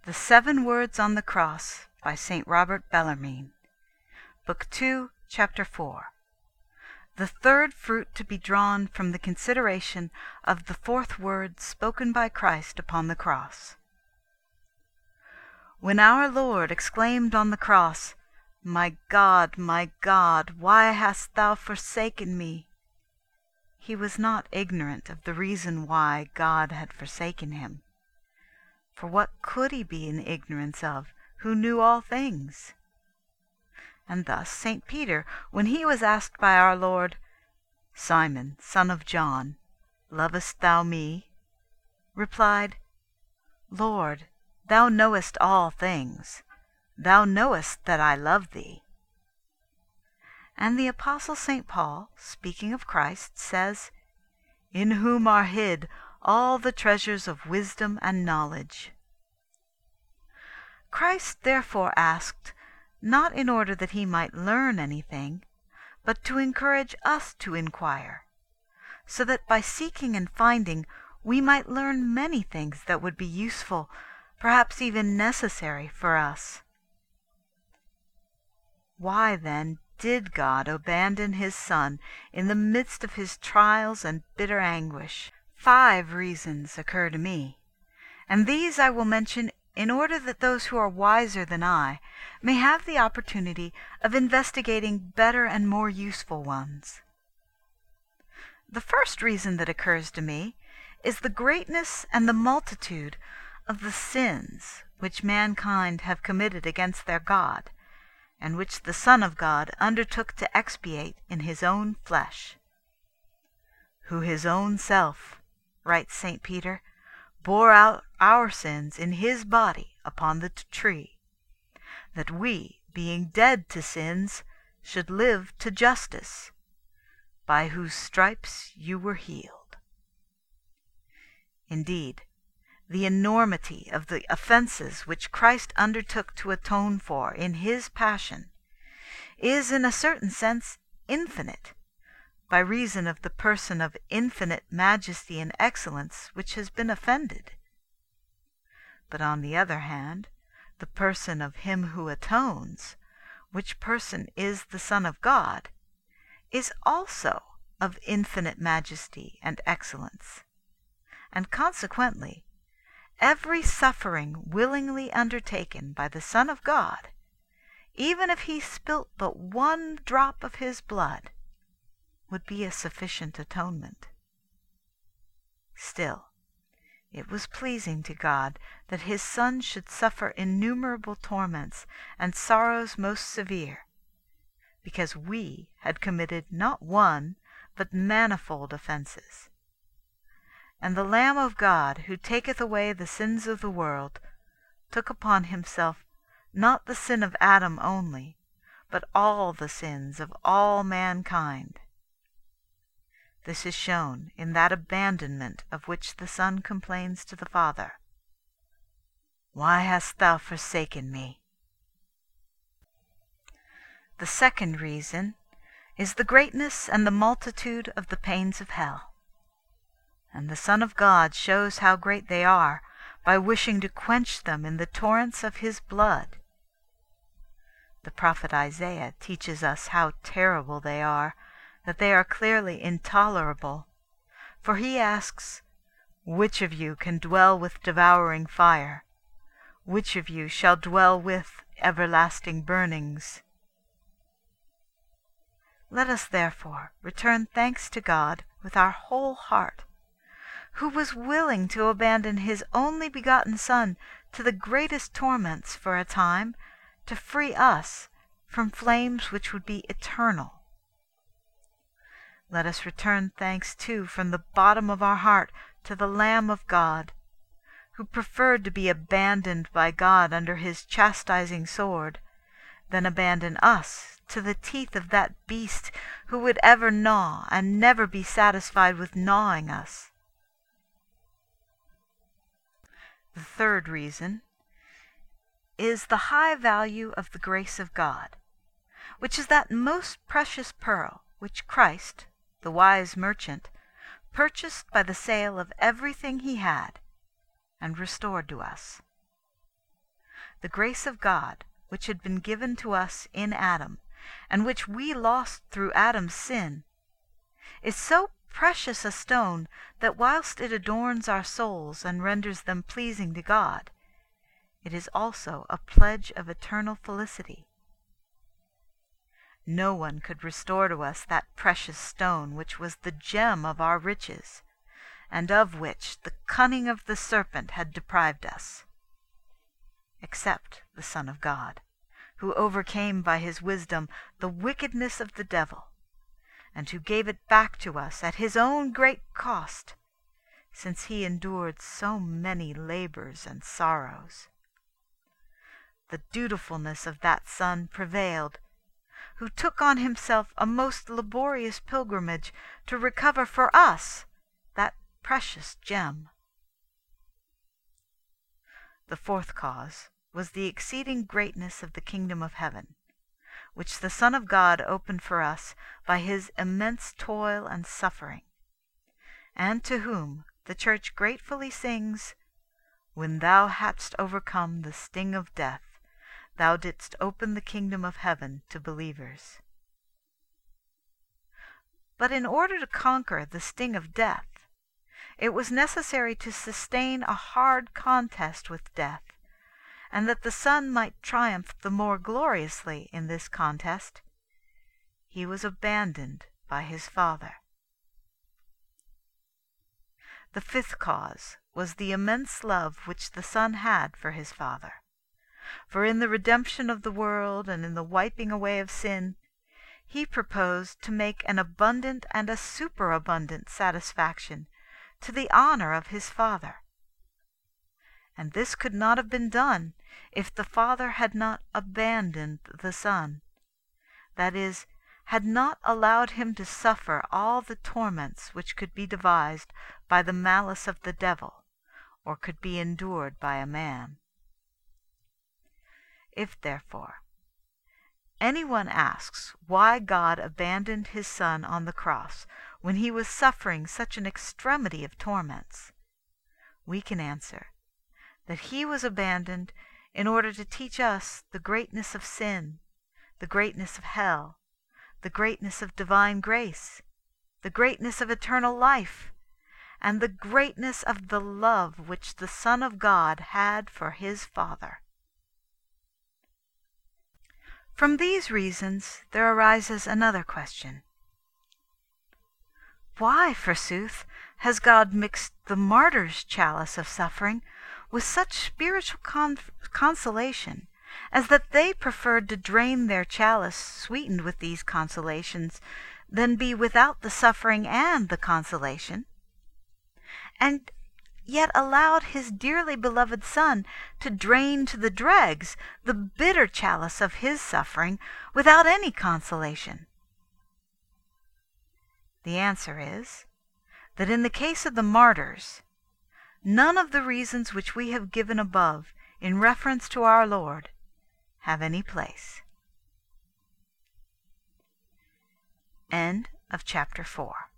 The 7 Words on the Cross by St. Robert Bellarmine. Book 2, Chapter 4. The third fruit to be drawn from the consideration of the 4th word spoken by Christ upon the cross. When our Lord exclaimed on the cross, my God, why hast thou forsaken me?" He was not ignorant of the reason why God had forsaken him. For what could he be in ignorance of, who knew all things? And thus St. Peter, when he was asked by our Lord, "Simon, son of John, lovest thou me?" replied, "Lord, thou knowest all things. Thou knowest that I love thee." And the Apostle St. Paul, speaking of Christ, says, "In whom are hid all the treasures of wisdom and knowledge." Christ therefore asked, not in order that he might learn anything, but to encourage us to inquire, so that by seeking and finding we might learn many things that would be useful, perhaps even necessary for us. Why, then, did God abandon his Son in the midst of his trials and bitter anguish? 5 reasons occur to me, and these I will mention in order that those who are wiser than I may have the opportunity of investigating better and more useful ones. The first reason that occurs to me is the greatness and the multitude of the sins which mankind have committed against their God, and which the Son of God undertook to expiate in his own flesh. "Who his own self," writes St. Peter, "bore out our sins in his body upon the tree, that we, being dead to sins, should live to justice, by whose stripes you were healed." Indeed, the enormity of the offenses which Christ undertook to atone for in his passion is in a certain sense infinite, by reason of the person of infinite majesty and excellence which has been offended. But on the other hand, the person of him who atones, which person is the Son of God, is also of infinite majesty and excellence, and consequently every suffering willingly undertaken by the Son of God, even if he spilt but 1 drop of his blood, would be a sufficient atonement. Still, it was pleasing to God that his Son should suffer innumerable torments and sorrows most severe, because we had committed not 1, but manifold offenses. And the Lamb of God, who taketh away the sins of the world, took upon himself not the sin of Adam only, but all the sins of all mankind. This is shown in that abandonment of which the Son complains to the Father, "Why hast thou forsaken me?" The second reason is the greatness and the multitude of the pains of hell. And the Son of God shows how great they are by wishing to quench them in the torrents of his blood. The prophet Isaiah teaches us how terrible they are, that they are clearly intolerable. For he asks, "Which of you can dwell with devouring fire? Which of you shall dwell with everlasting burnings?" Let us therefore return thanks to God with our whole heart, who was willing to abandon his only begotten Son to the greatest torments for a time, to free us from flames which would be eternal. Let us return thanks too from the bottom of our heart to the Lamb of God, who preferred to be abandoned by God under his chastising sword, than abandon us to the teeth of that beast who would ever gnaw and never be satisfied with gnawing us. The third reason is the high value of the grace of God, which is that most precious pearl which Christ, the wise merchant, purchased by the sale of everything he had, and restored to us. the grace of God, which had been given to us in Adam, and which we lost through Adam's sin, is so precious a stone that whilst it adorns our souls and renders them pleasing to God, it is also a pledge of eternal felicity. No one could restore to us that precious stone which was the gem of our riches, and of which the cunning of the serpent had deprived us, except the Son of God, who overcame by his wisdom the wickedness of the devil, and who gave it back to us at his own great cost, since he endured so many labors and sorrows. The dutifulness of that Son prevailed, who took on himself a most laborious pilgrimage to recover for us that precious gem. The fourth cause was the exceeding greatness of the kingdom of heaven, which the Son of God opened for us by his immense toil and suffering, and to whom the Church gratefully sings, "When thou hadst overcome the sting of death, thou didst open the kingdom of heaven to believers." But in order to conquer the sting of death, it was necessary to sustain a hard contest with death, and that the Son might triumph the more gloriously in this contest, he was abandoned by his Father. The fifth cause was the immense love which the Son had for his Father. For in the redemption of the world and in the wiping away of sin, he proposed to make an abundant and a superabundant satisfaction to the honor of his Father. And this could not have been done if the Father had not abandoned the Son, that is, had not allowed him to suffer all the torments which could be devised by the malice of the devil, or could be endured by a man. If, therefore, anyone asks why God abandoned his Son on the cross when he was suffering such an extremity of torments, we can answer that he was abandoned in order to teach us the greatness of sin, the greatness of hell, the greatness of divine grace, the greatness of eternal life, and the greatness of the love which the Son of God had for his Father. From these reasons there arises another question. Why, forsooth, has God mixed the martyr's chalice of suffering with such spiritual consolation, as that they preferred to drain their chalice sweetened with these consolations than be without the suffering and the consolation, and yet allowed his dearly beloved Son to drain to the dregs the bitter chalice of his suffering without any consolation? The answer is, that in the case of the martyrs, none of the reasons which we have given above in reference to our Lord have any place. End of chapter 4.